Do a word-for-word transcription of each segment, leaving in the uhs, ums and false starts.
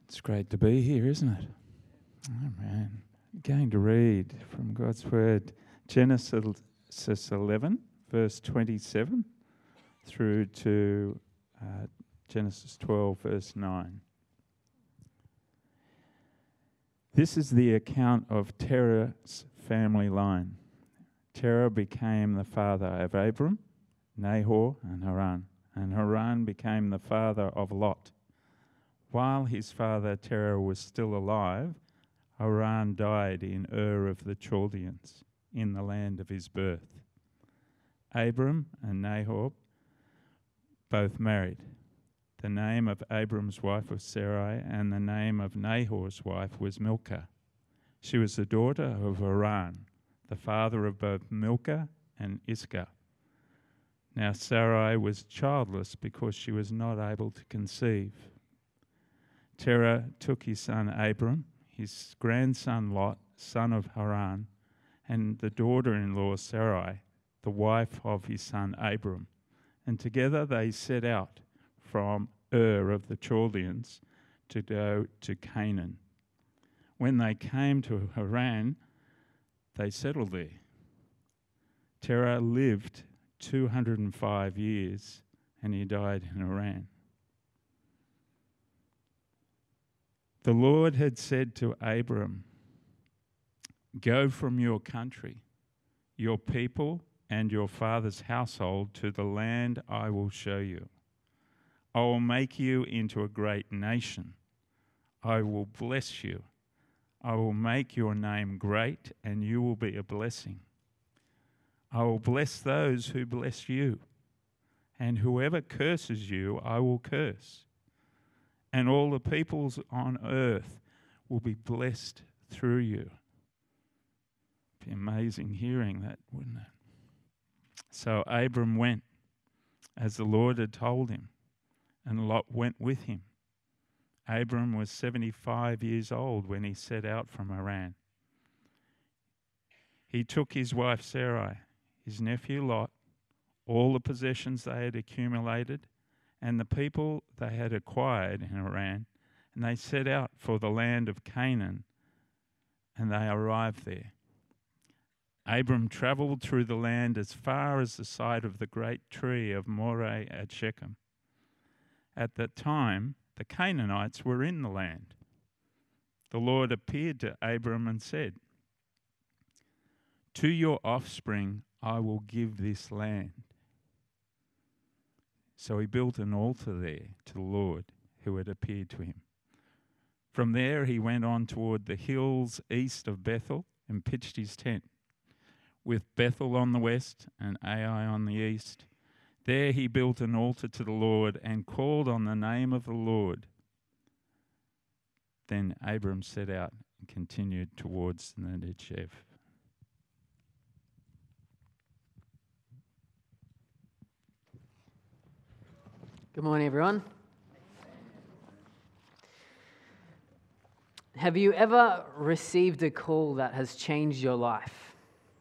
It's great to be here, isn't it? Oh, man. Going to read from God's Word, Genesis eleven, verse twenty-seven, through to uh, Genesis twelve, verse nine. This is the account of Terah's family line. Terah became the father of Abram, Nahor, and Haran, and Haran became the father of Lot. While his father Terah was still alive, Haran died in Ur of the Chaldeans, in the land of his birth. Abram and Nahor both married. The name of Abram's wife was Sarai, and the name of Nahor's wife was Milcah. She was the daughter of Haran, the father of both Milcah and Iscah. Now Sarai was childless because she was not able to conceive. Terah took his son Abram, his grandson Lot, son of Haran, and the daughter-in-law Sarai, the wife of his son Abram, and together they set out from Ur of the Chaldeans to go to Canaan. When they came to Haran, they settled there. Terah lived two hundred five years, and he died in Haran. The Lord had said to Abram, "Go from your country, your people, and your father's household to the land I will show you. I will make you into a great nation. I will bless you. I will make your name great, and you will be a blessing. I will bless those who bless you, and whoever curses you, I will curse. And all the peoples on earth will be blessed through you." It'd be amazing hearing that, wouldn't it? So Abram went as the Lord had told him, and Lot went with him. Abram was seventy-five years old when he set out from Haran. He took his wife Sarai, his nephew Lot, all the possessions they had accumulated, and the people they had acquired in Haran, and they set out for the land of Canaan, and they arrived there. Abram travelled through the land as far as the site of the great tree of Moreh at Shechem. At that time, the Canaanites were in the land. The Lord appeared to Abram and said, "To your offspring I will give this land." So he built an altar there to the Lord who had appeared to him. From there he went on toward the hills east of Bethel and pitched his tent, with Bethel on the west and Ai on the east. There he built an altar to the Lord and called on the name of the Lord. Then Abram set out and continued towards the Negev. Good morning, everyone. Have you ever received a call that has changed your life?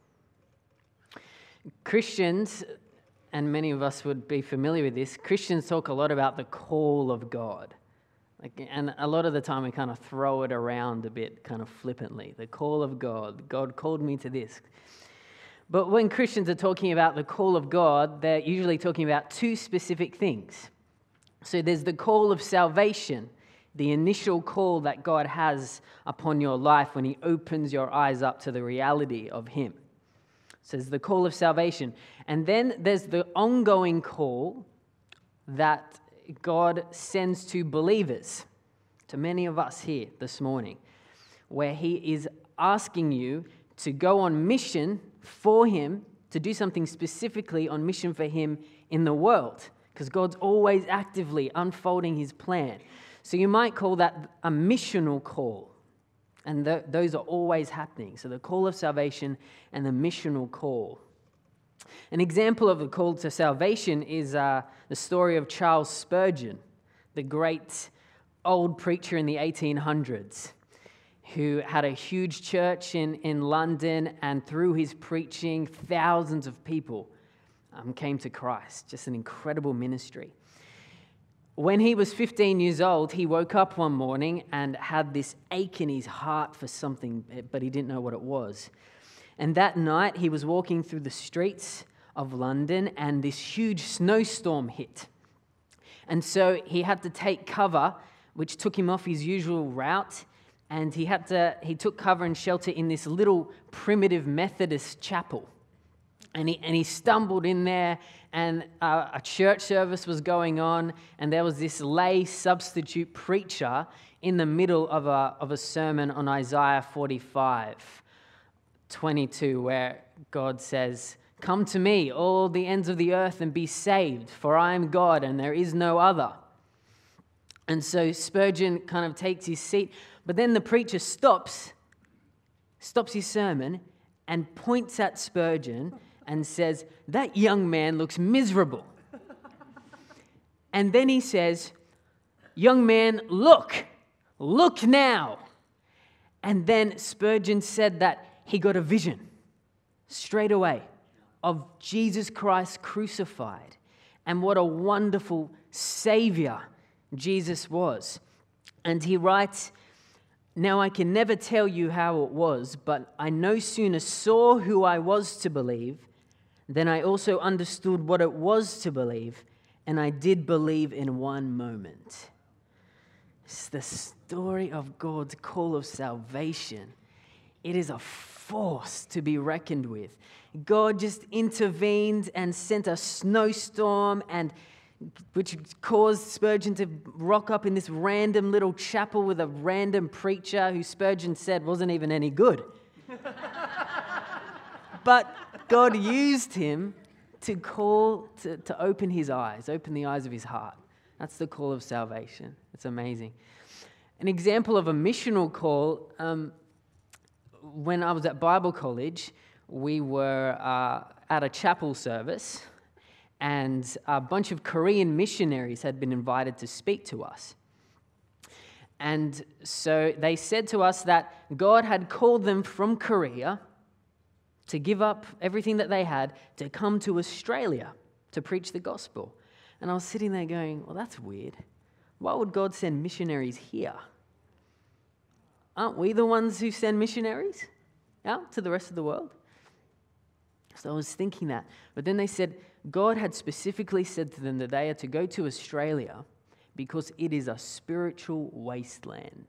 Christians, and many of us would be familiar with this, Christians talk a lot about the call of God. Like, and a lot of the time we kind of throw it around a bit, kind of flippantly. The call of God. God called me to this. But when Christians are talking about the call of God, they're usually talking about two specific things. So there's the call of salvation, the initial call that God has upon your life when he opens your eyes up to the reality of him. So there's the call of salvation. And then there's the ongoing call that God sends to believers, to many of us here this morning, where he is asking you to go on mission for him, to do something specifically on mission for him in the world. Because God's always actively unfolding his plan. So you might call that a missional call. And th- those are always happening. So the call of salvation and the missional call. An example of the call to salvation is uh, the story of Charles Spurgeon, the great old preacher in the eighteen hundreds, who had a huge church in, in London, and through his preaching, thousands of people Um, came to Christ. Just an incredible ministry. When he was fifteen years old, he woke up one morning and had this ache in his heart for something, but he didn't know what it was. And that night, he was walking through the streets of London, and this huge snowstorm hit. And so he had to take cover, which took him off his usual route, and he had to he took cover and shelter in this little primitive Methodist chapel. And he, and he stumbled in there, and uh, a church service was going on, and there was this lay substitute preacher in the middle of a, of a sermon on Isaiah forty-five, twenty-two, where God says, "Come to me, all the ends of the earth, and be saved, for I am God, and there is no other." And so Spurgeon kind of takes his seat, but then the preacher stops, stops his sermon, and points at Spurgeon and says, "That young man looks miserable." And then he says, "Young man, look, look now." And then Spurgeon said that he got a vision straight away of Jesus Christ crucified, and what a wonderful Savior Jesus was. And he writes, "Now I can never tell you how it was, but I no sooner saw who I was to believe, then I also understood what it was to believe, and I did believe in one moment." It's the story of God's call of salvation. It is a force to be reckoned with. God just intervened and sent a snowstorm, and which caused Spurgeon to rock up in this random little chapel with a random preacher who Spurgeon said wasn't even any good. But God used him to call, to, to open his eyes, open the eyes of his heart. That's the call of salvation. It's amazing. An example of a missional call, um, when I was at Bible college, we were uh, at a chapel service, and a bunch of Korean missionaries had been invited to speak to us. And so they said to us that God had called them from Korea to give up everything that they had to come to Australia to preach the gospel. And I was sitting there going, well, that's weird. Why would God send missionaries here? Aren't we the ones who send missionaries out to the rest of the world? So I was thinking that. But then they said, God had specifically said to them that they are to go to Australia because it is a spiritual wasteland.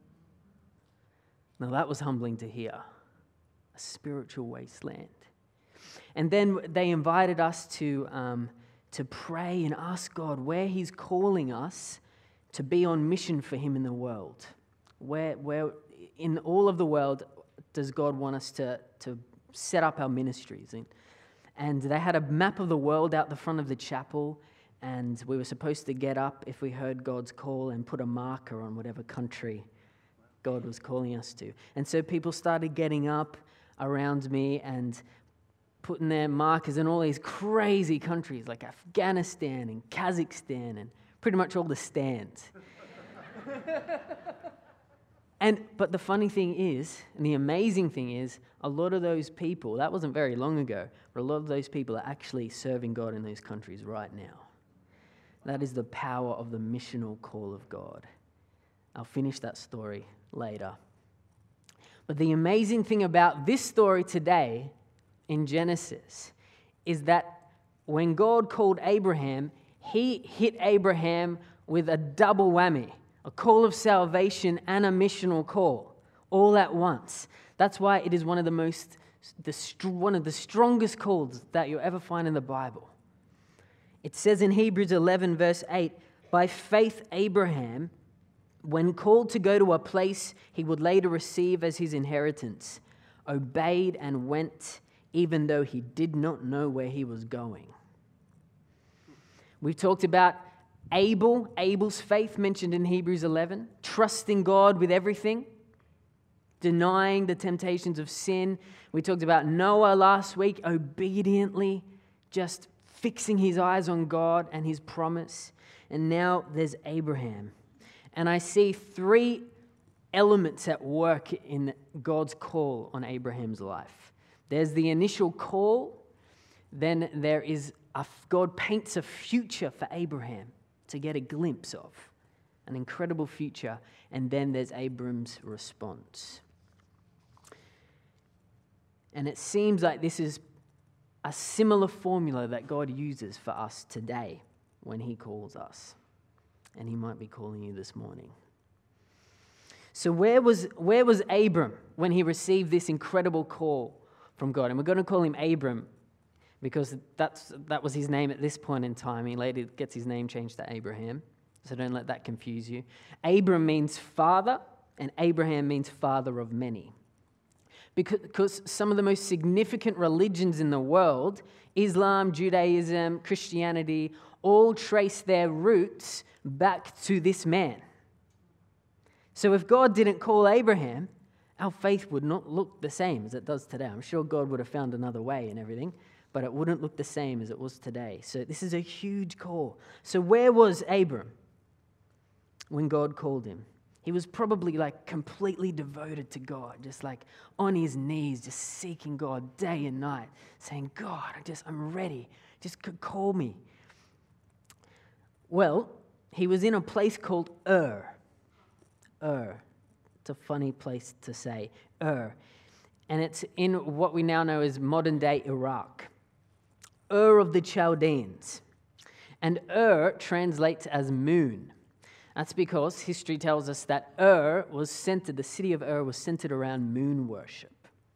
Now that was humbling to hear. A spiritual wasteland. And then they invited us to, um, to pray and ask God where He's calling us to be on mission for Him in the world. Where, where in all of the world does God want us to, to set up our ministries? And, and they had a map of the world out the front of the chapel, and we were supposed to get up if we heard God's call and put a marker on whatever country God was calling us to. And so people started getting up around me and putting their markers in all these crazy countries like Afghanistan and Kazakhstan and pretty much all the stands. And but the funny thing is, and the amazing thing is, a lot of those people, that wasn't very long ago, but a lot of those people are actually serving God in those countries right now. That is the power of the missional call of God. I'll finish that story later. But the amazing thing about this story today in Genesis is that when God called Abraham, He hit Abraham with a double whammy, a call of salvation and a missional call, all at once. That's why it is one of the most, the, one of the strongest calls that you'll ever find in the Bible. It says in Hebrews eleven verse eight, by faith Abraham, when called to go to a place he would later receive as his inheritance, obeyed and went even though he did not know where he was going. We've talked about Abel, Abel's faith mentioned in Hebrews eleven, trusting God with everything, denying the temptations of sin. We talked about Noah last week, obediently just fixing his eyes on God and His promise. And now there's Abraham. And I see three elements at work in God's call on Abraham's life. There's the initial call. Then there is a, God paints a future for Abraham. to get a glimpse of an incredible future. And then there's Abram's response. And it seems like this is a similar formula that God uses for us today when he calls us. And he might be calling you this morning. So where was, where was Abram when he received this incredible call from God? And we're going to call him Abram because that's, that was his name at this point in time. He later gets his name changed to Abraham. So don't let that confuse you. Abram means father, and Abraham means father of many. Because some of the most significant religions in the world, Islam, Judaism, Christianity, all trace their roots back to this man. So if God didn't call Abraham, our faith would not look the same as it does today. I'm sure God would have found another way and everything, but it wouldn't look the same as it was today. So this is a huge call. So where was Abram when God called him? He was probably like completely devoted to God, just like on his knees, just seeking God day and night, saying, God, I just, I'm ready. Just call me. Well, he was in a place called Ur. Ur. It's a funny place to say, Ur. And it's in what we now know as modern-day Iraq. Ur of the Chaldeans. And Ur translates as moon. That's because history tells us that Ur was centered, the city of Ur was centered around moon worship.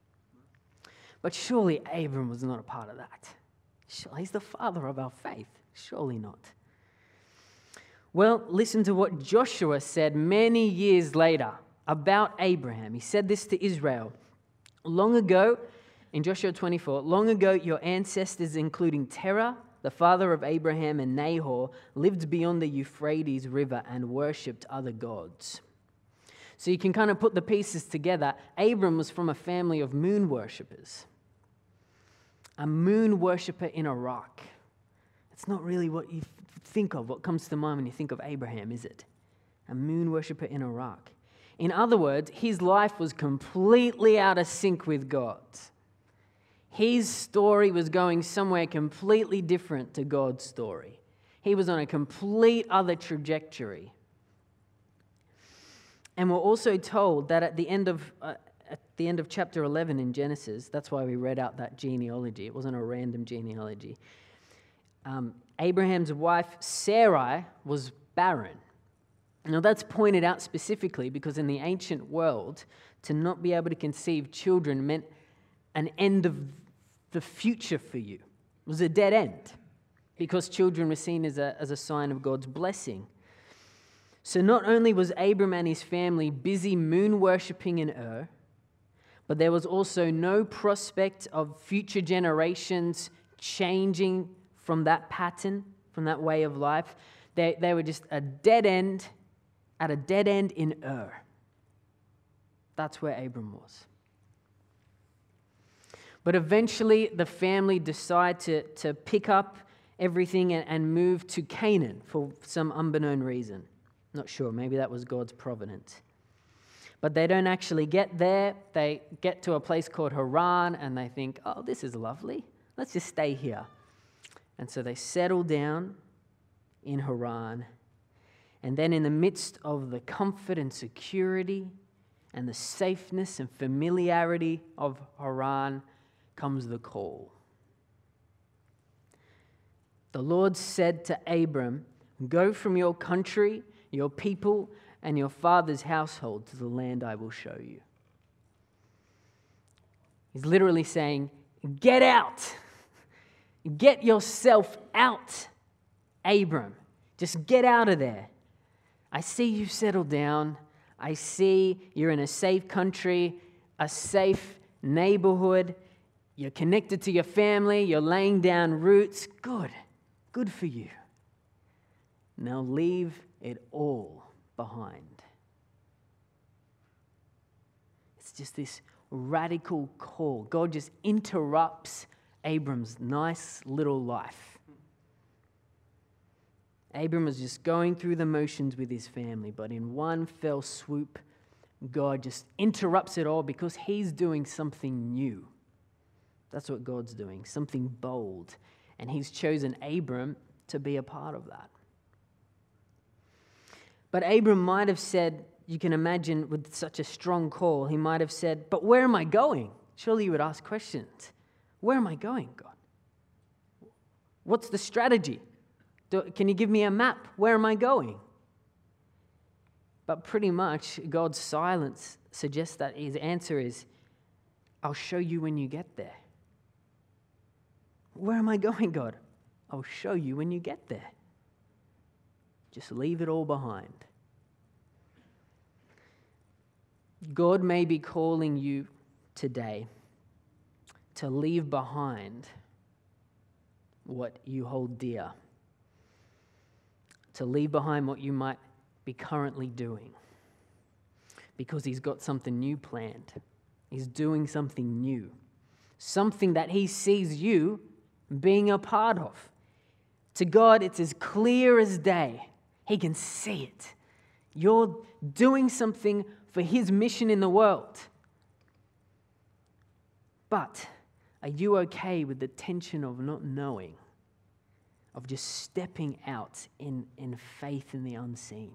But surely Abram was not a part of that. Surely he's the father of our faith. Surely not. Well, listen to what Joshua said many years later about Abraham. He said this to Israel. Long ago, in Joshua twenty-four, long ago your ancestors, including Terah, the father of Abraham, and Nahor, lived beyond the Euphrates River and worshipped other gods. So you can kind of put the pieces together. Abram was from a family of moon worshippers. A moon worshipper in Iraq. It's not really what you think of, what comes to mind when you think of Abraham, is it? A moon worshipper in Iraq. In other words, his life was completely out of sync with God's. His story was going somewhere completely different to God's story. He was on a complete other trajectory. And we're also told that at the end of uh, at the end of chapter eleven in Genesis, that's why we read out that genealogy. It wasn't a random genealogy. Um, Abraham's wife Sarai was barren. Now that's pointed out specifically because in the ancient world, to not be able to conceive children meant an end of the future for you. It was a dead end because children were seen as a, as a sign of God's blessing. So not only was Abram and his family busy moon worshipping in Ur, but there was also no prospect of future generations changing from that pattern, from that way of life. They, they were just a dead end, at a dead end in Ur. That's where Abram was. But eventually the family decided to, to pick up everything and, and move to Canaan for some unbeknown reason. Not sure, maybe that was God's providence. But they don't actually get there. They get to a place called Haran and they think, oh, this is lovely. Let's just stay here. And so they settle down in Haran. And then in the midst of the comfort and security and the safeness and familiarity of Haran comes the call. The Lord said to Abram, go from your country, your people, and your father's household to the land I will show you. He's literally saying, get out. Get yourself out, Abram. Just get out of there. I see you've settled down. I see you're in a safe country, a safe neighborhood. You're connected to your family. You're laying down roots. Good. Good for you. Now leave it all behind. It's just this radical call. God just interrupts Abram's nice little life. Abram was just going through the motions with his family, but in one fell swoop, God just interrupts it all because he's doing something new. That's what God's doing, something bold. And he's chosen Abram to be a part of that. But Abram might have said, you can imagine with such a strong call, he might have said, but where am I going? Surely you would ask questions. Where am I going, God? What's the strategy? Do, can you give me a map? Where am I going? But pretty much God's silence suggests that his answer is, I'll show you when you get there. Where am I going, God? I'll show you when you get there. Just leave it all behind. God may be calling you today to leave behind what you hold dear, to leave behind what you might be currently doing, because he's got something new planned. He's doing something new, something that he sees you being a part of. To God, it's as clear as day. He can see it. You're doing something for his mission in the world. But are you okay with the tension of not knowing, of just stepping out in, in faith in the unseen?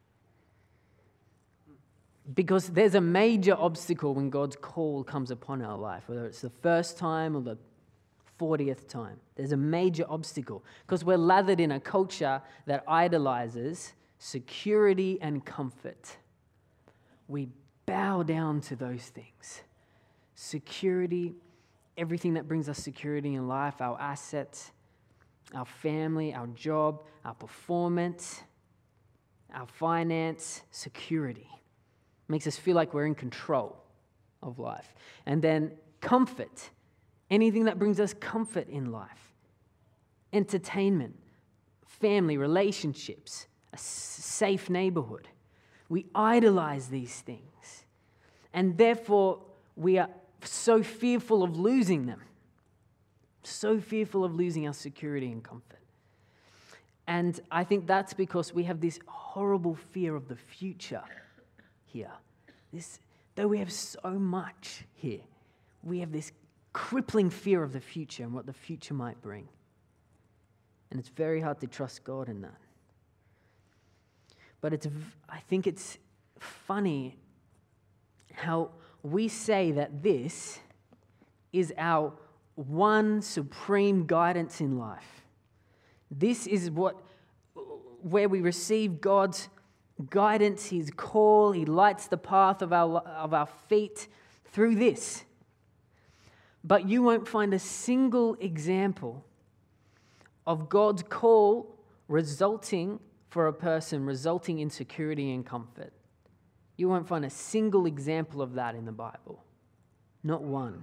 Because there's a major obstacle when God's call comes upon our life, whether it's the first time or the fortieth time. There's a major obstacle because we're lathered in a culture that idolizes security and comfort. We bow down to those things. Security, everything that brings us security in life, our assets, our family, our job, our performance, our finance, security. Makes us feel like we're in control of life. And then comfort, anything that brings us comfort in life. Entertainment, family, relationships, a safe neighborhood. We idolize these things. And therefore, we are so fearful of losing them. So fearful of losing our security and comfort. And I think that's because we have this horrible fear of the future here. This, though we have so much here, we have this crippling fear of the future and what the future might bring. And it's very hard to trust God in that. But it's, I think it's funny how we say that this is our one supreme guidance in life. This is what, where we receive God's guidance, his call. He lights the path of our, of our feet through this. But you won't find a single example of God's call resulting for a person, resulting in security and comfort. You won't find a single example of that in the Bible. Not one.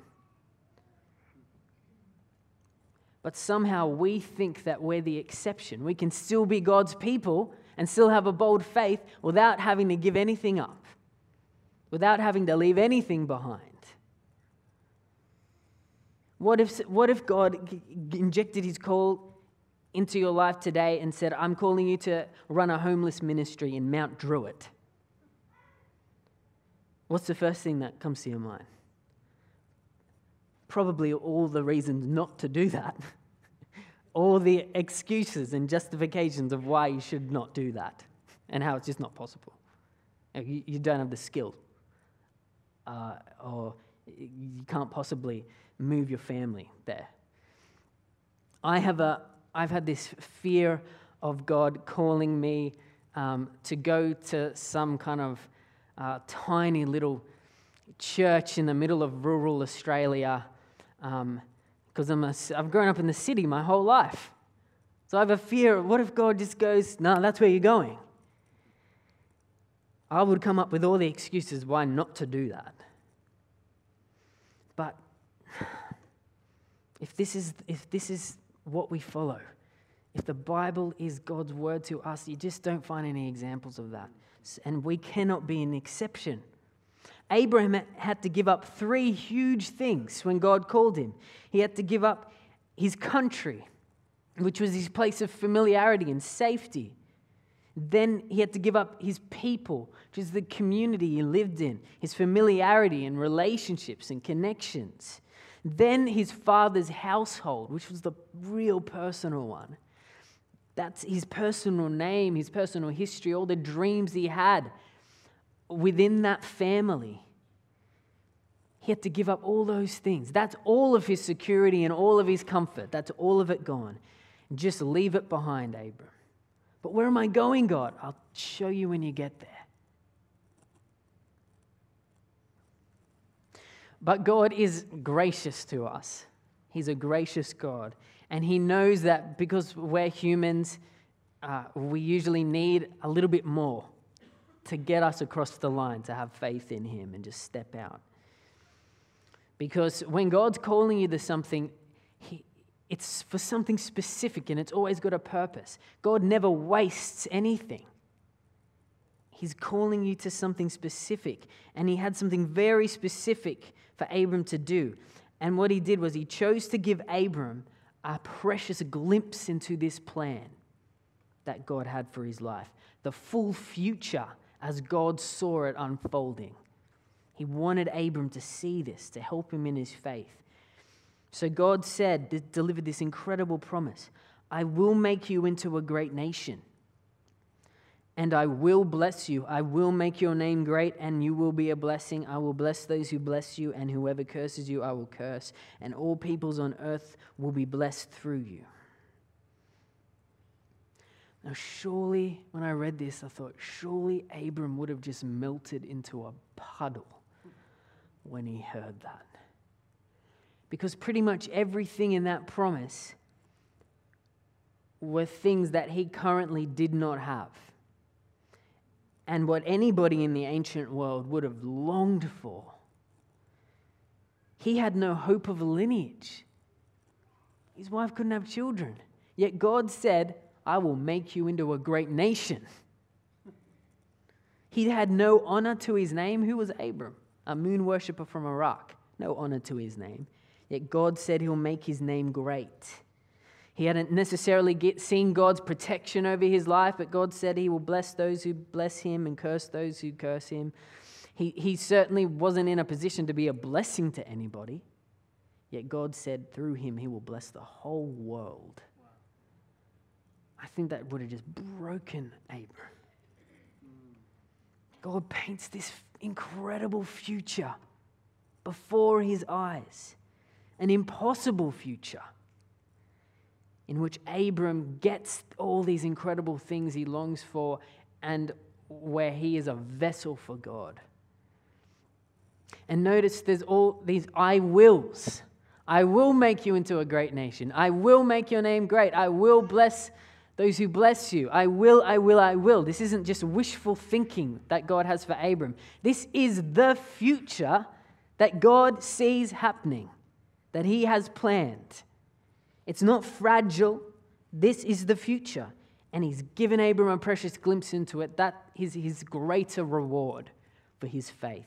But somehow we think that we're the exception. We can still be God's people and still have a bold faith without having to give anything up, without having to leave anything behind. What if, what if God g- injected his call into your life today and said, I'm calling you to run a homeless ministry in Mount Druitt? What's the first thing that comes to your mind? Probably all the reasons not to do that. All the excuses and justifications of why you should not do that and how it's just not possible. You, you don't have the skill, uh, or you can't possibly move your family there. I have a, I've had this fear of God calling me um, to go to some kind of uh, tiny little church in the middle of rural Australia, um, because I'm a, I've grown up in the city my whole life. So I have a fear of what if God just goes, no, that's where you're going. I would come up with all the excuses why not to do that. But if this is if this is what we follow, if the Bible is God's word to us, you just don't find any examples of that. And we cannot be an exception. Abraham had to give up three huge things when God called him. He had to give up his country, which was his place of familiarity and safety. Then he had to give up his people, which is the community he lived in, his familiarity and relationships and connections. Then his father's household, which was the real personal one. That's his personal name, his personal history, all the dreams he had within that family. He had to give up all those things. That's all of his security and all of his comfort. That's all of it gone. Just leave it behind, Abram. But where am I going, God? I'll show you when you get there. But God is gracious to us. He's a gracious God. And he knows that because we're humans, uh, we usually need a little bit more to get us across the line, to have faith in him and just step out. Because when God's calling you to something, he, it's for something specific and it's always got a purpose. God never wastes anything. He's calling you to something specific. And he had something very specific for Abram to do. And what he did was he chose to give Abram a precious glimpse into this plan that God had for his life. The full future as God saw it unfolding. He wanted Abram to see this, to help him in his faith. So God said, delivered this incredible promise. I will make you into a great nation. And I will bless you. I will make your name great, and you will be a blessing. I will bless those who bless you, and whoever curses you, I will curse. And all peoples on earth will be blessed through you. Now, surely, when I read this, I thought, surely Abram would have just melted into a puddle when he heard that. Because pretty much everything in that promise were things that he currently did not have. And what anybody in the ancient world would have longed for. He had no hope of a lineage. His wife couldn't have children. Yet God said, I will make you into a great nation. He had no honor to his name. Who was Abram? A moon worshipper from Iraq. No honor to his name. Yet God said he'll make his name great. He hadn't necessarily get, seen God's protection over his life, but God said he will bless those who bless him and curse those who curse him. He, he certainly wasn't in a position to be a blessing to anybody. Yet God said through him he will bless the whole world. Wow. I think that would have just broken Abram. God paints this incredible future before his eyes. An impossible future. In which Abram gets all these incredible things he longs for and where he is a vessel for God. And notice there's all these I wills. I will make you into a great nation. I will make your name great. I will bless those who bless you. I will, I will, I will. This isn't just wishful thinking that God has for Abram. This is the future that God sees happening, that he has planned. It's not fragile. This is the future. And he's given Abram a precious glimpse into it. That is his greater reward for his faith.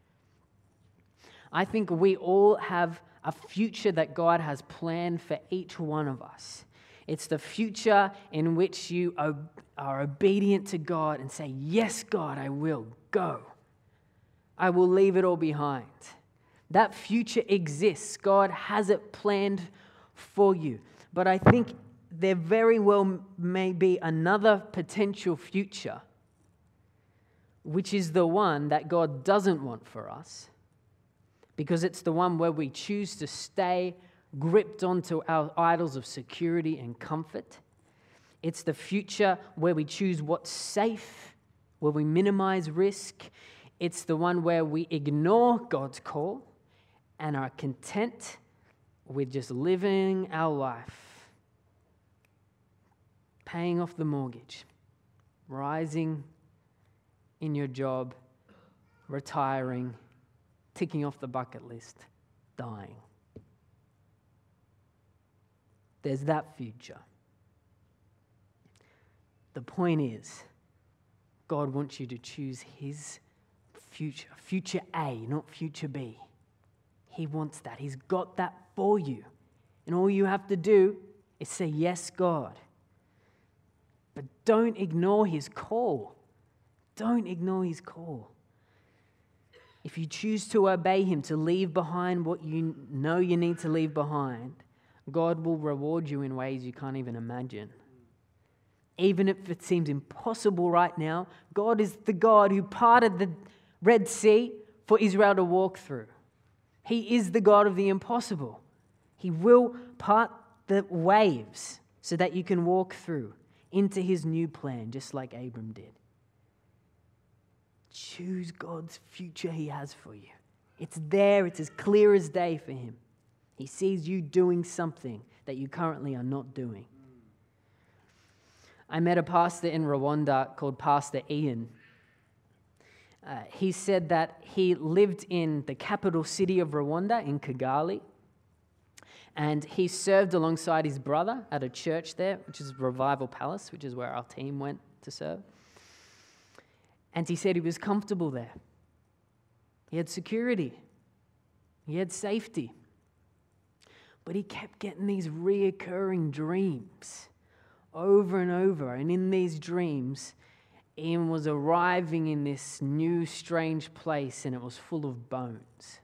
I think we all have a future that God has planned for each one of us. It's the future in which you are obedient to God and say, yes, God, I will go. I will leave it all behind. That future exists. God has it planned for you. But I think there very well may be another potential future, which is the one that God doesn't want for us, because it's the one where we choose to stay gripped onto our idols of security and comfort. It's the future where we choose what's safe, where we minimize risk. It's the one where we ignore God's call and are content with just living our life, paying off the mortgage, rising in your job, retiring, ticking off the bucket list, dying. There's that future. The point is, God wants you to choose his future, future A, not future B. He wants that. He's got that for you. And all you have to do is say, yes, God. But don't ignore his call. Don't ignore his call. If you choose to obey him, to leave behind what you know you need to leave behind, God will reward you in ways you can't even imagine. Even if it seems impossible right now, God is the God who parted the Red Sea for Israel to walk through. He is the God of the impossible. He will part the waves so that you can walk through into his new plan, just like Abram did. Choose God's future he has for you. It's there, it's as clear as day for him. He sees you doing something that you currently are not doing. I met a pastor in Rwanda called Pastor Ian. Uh, he said that he lived in the capital city of Rwanda, in Kigali, and he served alongside his brother at a church there, which is Revival Palace, which is where our team went to serve. And he said he was comfortable there. He had security. He had safety. But he kept getting these reoccurring dreams over and over. And in these dreams, Ian was arriving in this new, strange place, and it was full of bones.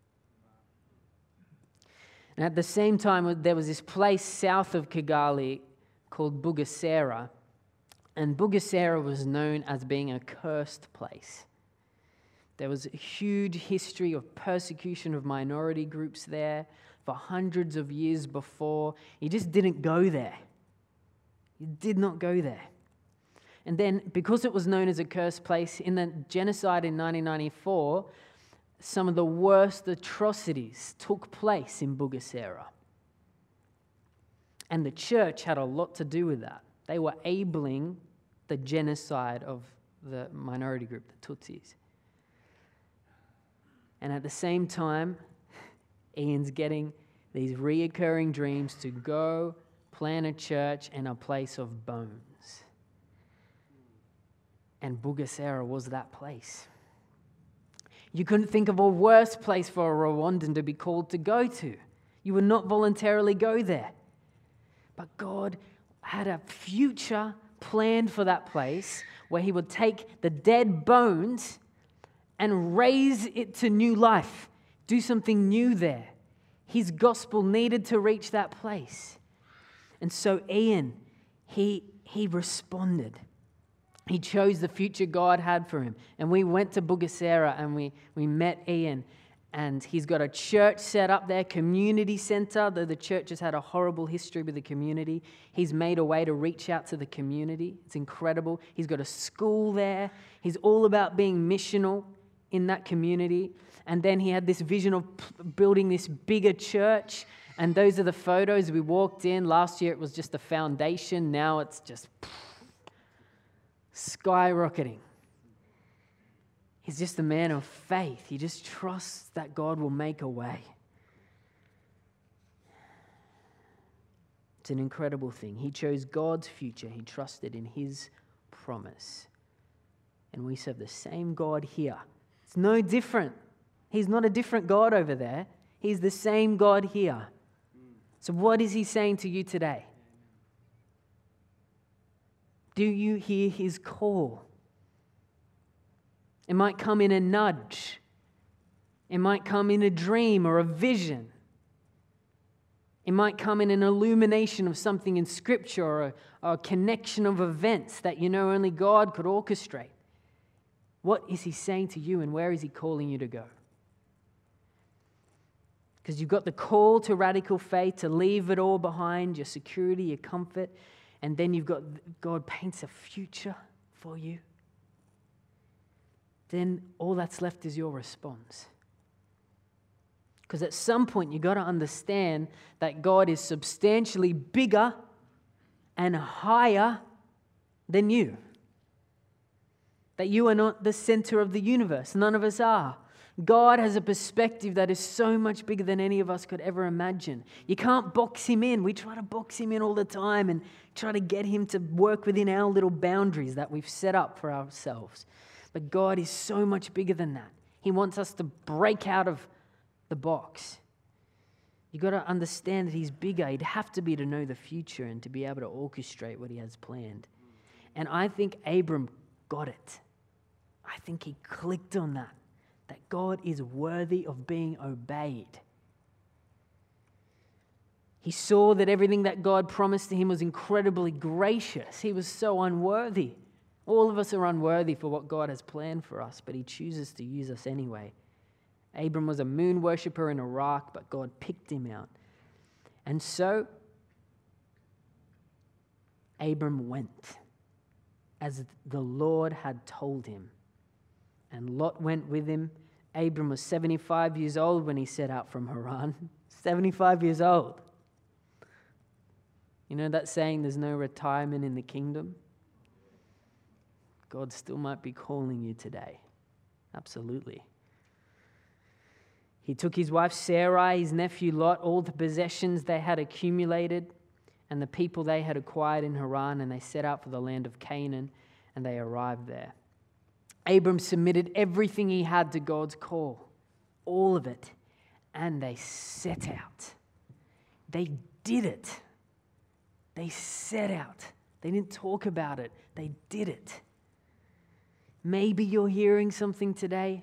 And at the same time, there was this place south of Kigali called Bugesera. And Bugesera was known as being a cursed place. There was a huge history of persecution of minority groups there for hundreds of years before. He just didn't go there. He did not go there. And then, because it was known as a cursed place, in the genocide in nineteen ninety-four, some of the worst atrocities took place in Bugesera. And the church had a lot to do with that. They were enabling the genocide of the minority group, the Tutsis. And at the same time, Ian's getting these reoccurring dreams to go plant a church in a place of bones. And Bugesera was that place. You couldn't think of a worse place for a Rwandan to be called to go to. You would not voluntarily go there. But God had a future planned for that place where he would take the dead bones and raise it to new life, do something new there. His gospel needed to reach that place. And so Ian, he, he responded. He chose the future God had for him. And we went to Bugesera and we, we met Ian. And he's got a church set up there, community center, though the church has had a horrible history with the community. He's made a way to reach out to the community. It's incredible. He's got a school there. He's all about being missional in that community. And then he had this vision of building this bigger church. And those are the photos. We walked in. Last year it was just the foundation. Now it's just skyrocketing. He's just a man of faith. He just trusts that God will make a way. It's an incredible thing. He chose God's future. He trusted in his promise. And we serve the same God here. It's no different. He's not a different God over there. He's the same God here. So what is he saying to you today? Do you hear his call? It might come in a nudge. It might come in a dream or a vision. It might come in an illumination of something in Scripture or a, or a connection of events that you know only God could orchestrate. What is he saying to you and where is he calling you to go? Because you've got the call to radical faith, to leave it all behind, your security, your comfort, and then you've got God paints a future for you. Then all that's left is your response. Because at some point you've got to understand that God is substantially bigger and higher than you. That you are not the center of the universe. None of us are. God has a perspective that is so much bigger than any of us could ever imagine. You can't box him in. We try to box him in all the time and try to get him to work within our little boundaries that we've set up for ourselves. But God is so much bigger than that. He wants us to break out of the box. You've got to understand that he's bigger. He'd have to be to know the future and to be able to orchestrate what he has planned. And I think Abram got it. I think he clicked on that. That God is worthy of being obeyed. He saw that everything that God promised to him was incredibly gracious. He was so unworthy. All of us are unworthy for what God has planned for us, but he chooses to use us anyway. Abram was a moon worshipper in Iraq, but God picked him out. And so, Abram went as the Lord had told him. And Lot went with him. Abram was seventy-five years old when he set out from Haran. seventy-five years old. You know that saying, there's no retirement in the kingdom? God still might be calling you today. Absolutely. He took his wife Sarai, his nephew Lot, all the possessions they had accumulated, and the people they had acquired in Haran, and they set out for the land of Canaan, and they arrived there. Abram submitted everything he had to God's call, all of it, and they set out. They did it. They set out. They didn't talk about it. They did it. Maybe you're hearing something today.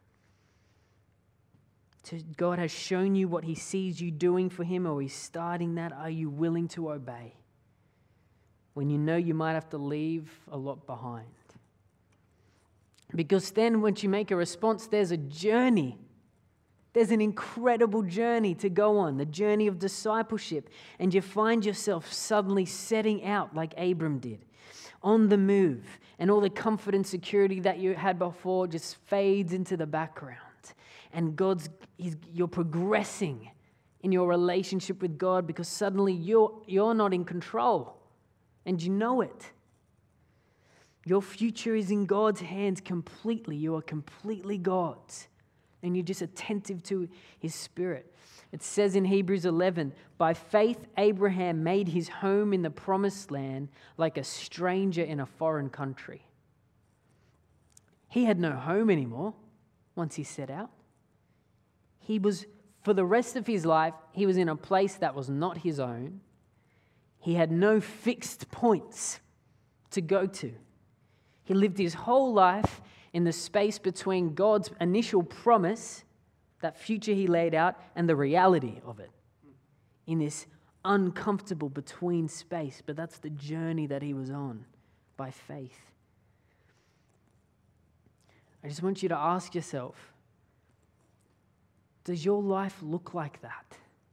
God has shown you what he sees you doing for him, or he's starting that. Are you willing to obey? When you know you might have to leave a lot behind. Because then once you make a response, there's a journey. There's an incredible journey to go on, the journey of discipleship. And you find yourself suddenly setting out like Abram did, on the move. And all the comfort and security that you had before just fades into the background. And God's, he's, you're progressing in your relationship with God because suddenly you're, you're not in control. And you know it. Your future is in God's hands completely. You are completely God's. And you're just attentive to his Spirit. It says in Hebrews eleven, by faith Abraham made his home in the promised land like a stranger in a foreign country. He had no home anymore once he set out. He was, for the rest of his life, he was in a place that was not his own. He had no fixed points to go to. He lived his whole life in the space between God's initial promise, that future he laid out, and the reality of it. In this uncomfortable between space. But that's the journey that he was on by faith. I just want you to ask yourself, does your life look like that?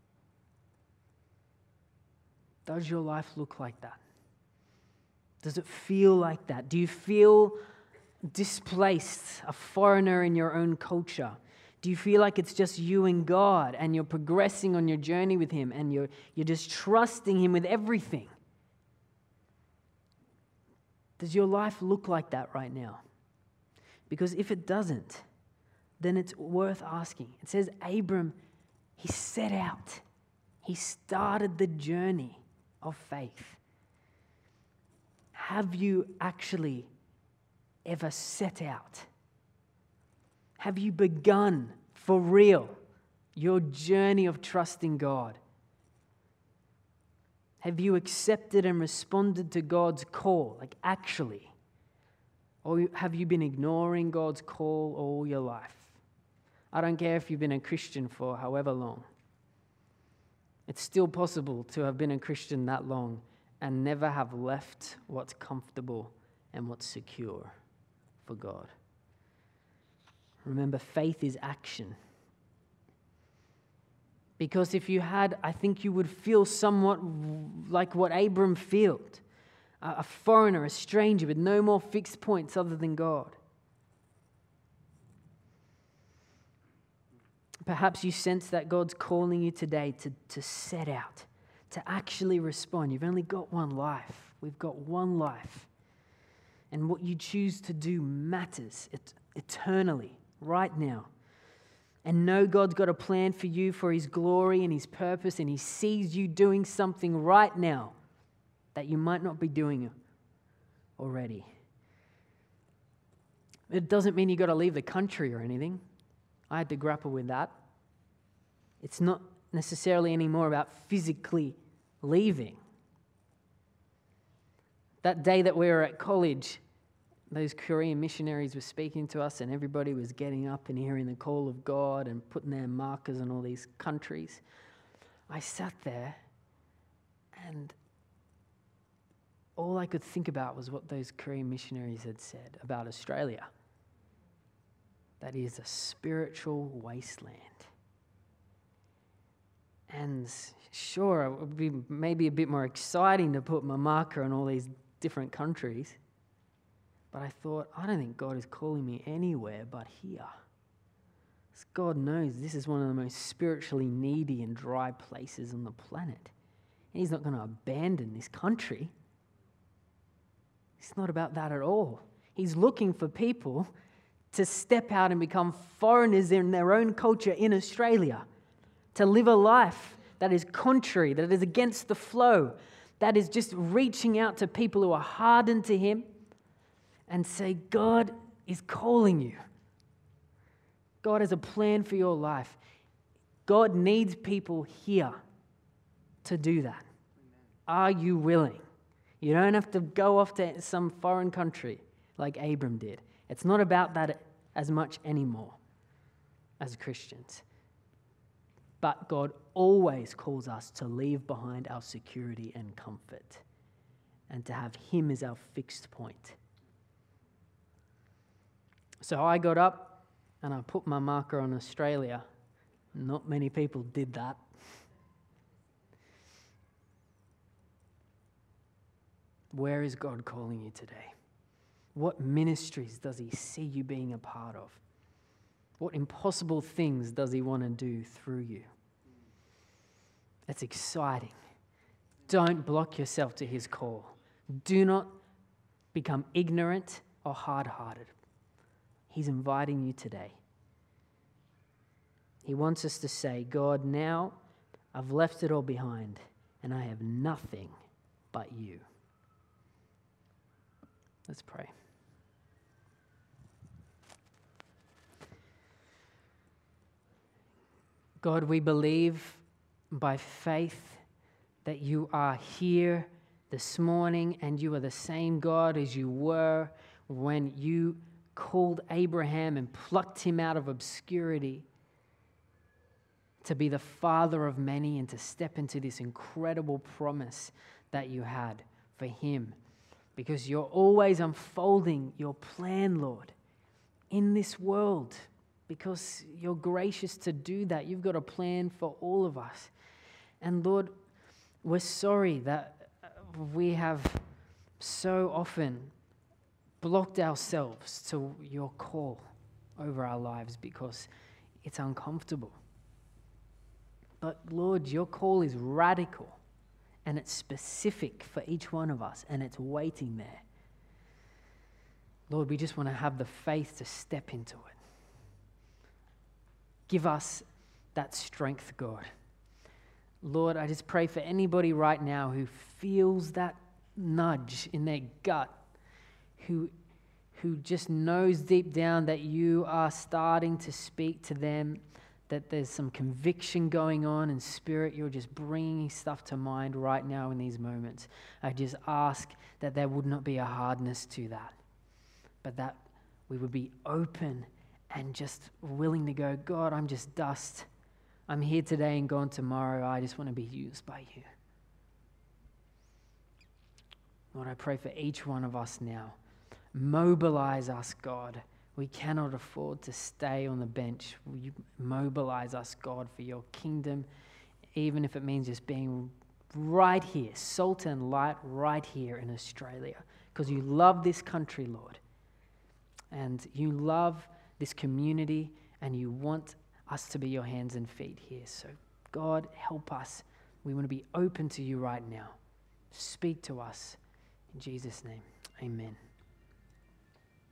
Does your life look like that? Does it feel like that? Do you feel displaced, a foreigner in your own culture? Do you feel like it's just you and God and you're progressing on your journey with him and you're, you're just trusting him with everything? Does your life look like that right now? Because if it doesn't, then it's worth asking. It says Abram, he set out. He started the journey of faith. Have you actually ever set out? Have you begun for real your journey of trusting God? Have you accepted and responded to God's call, like actually? Or have you been ignoring God's call all your life? I don't care if you've been a Christian for however long. It's still possible to have been a Christian that long and never have left what's comfortable and what's secure for God. Remember, faith is action. Because if you had, I think you would feel somewhat like what Abram felt. A foreigner, a stranger with no more fixed points other than God. Perhaps you sense that God's calling you today to, to set out, to actually respond. You've only got one life. We've got one life. And what you choose to do matters et- eternally, right now. And know God's got a plan for you for his glory and his purpose, and he sees you doing something right now that you might not be doing already. It doesn't mean you've got to leave the country or anything. I had to grapple with that. It's not necessarily anymore about physically leaving. That day that we were at college, those Korean missionaries were speaking to us and everybody was getting up and hearing the call of God and putting their markers on all these countries. I sat there And all I could think about was what those Korean missionaries had said about Australia. That is a spiritual wasteland. And sure, it would be maybe a bit more exciting to put my marker on all these different countries. But I thought, I don't think God is calling me anywhere but here. Because God knows this is one of the most spiritually needy and dry places on the planet. And He's not going to abandon this country. It's not about that at all. He's looking for people to step out and become foreigners in their own culture in Australia, to live a life that is contrary, that is against the flow, that is just reaching out to people who are hardened to Him and say, God is calling you. God has a plan for your life. God needs people here to do that. Are you willing? You don't have to go off to some foreign country like Abram did. It's not about that as much anymore as Christians. But God always calls us to leave behind our security and comfort and to have Him as our fixed point. So I got up and I put my marker on Australia. Not many people did that. Where is God calling you today? What ministries does He see you being a part of? What impossible things does He want to do through you? It's exciting. Don't block yourself to His call. Do not become ignorant or hard-hearted. He's inviting you today. He wants us to say, God, now I've left it all behind and I have nothing but you. Let's pray. God, we believe by faith that you are here this morning and you are the same God as you were when you called Abraham and plucked him out of obscurity to be the father of many and to step into this incredible promise that you had for him. Because you're always unfolding your plan, Lord, in this world. Because you're gracious to do that. You've got a plan for all of us. And Lord, we're sorry that we have so often blocked ourselves to your call over our lives because it's uncomfortable. But Lord, your call is radical. And it's specific for each one of us, and it's waiting there. Lord, we just want to have the faith to step into it. Give us that strength, God. Lord, I just pray for anybody right now who feels that nudge in their gut, who, who just knows deep down that you are starting to speak to them, that there's some conviction going on in spirit. You're just bringing stuff to mind right now in these moments. I just ask that there would not be a hardness to that, but that we would be open and just willing to go, God, I'm just dust. I'm here today and gone tomorrow. I just want to be used by you. Lord, I pray for each one of us now. Mobilize us, God. We cannot afford to stay on the bench. Will you mobilize us, God, for your kingdom, even if it means just being right here, salt and light right here in Australia, because you love this country, Lord, and you love this community, and you want us to be your hands and feet here. So, God, help us. We want to be open to you right now. Speak to us. In Jesus' name, amen.